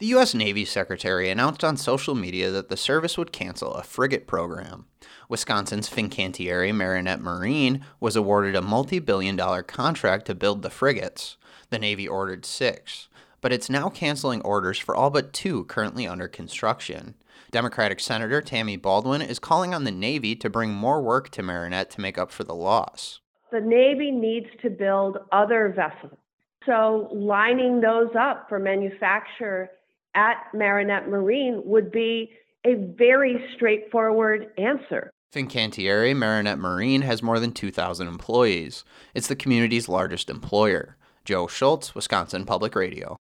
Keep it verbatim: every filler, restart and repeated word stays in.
The U S Navy Secretary announced on social media that the service would cancel a frigate program. Wisconsin's Fincantieri Marinette Marine was awarded a multi-billion dollar contract to build the frigates. The Navy ordered six, but it's now canceling orders for all but two currently under construction. Democratic Senator Tammy Baldwin is calling on the Navy to bring more work to Marinette to make up for the loss. The Navy needs to build other vessels. So lining those up for manufacture at Marinette Marine would be a very straightforward answer. Fincantieri Marinette Marine has more than two thousand employees. It's the community's largest employer. Joe Schultz, Wisconsin Public Radio.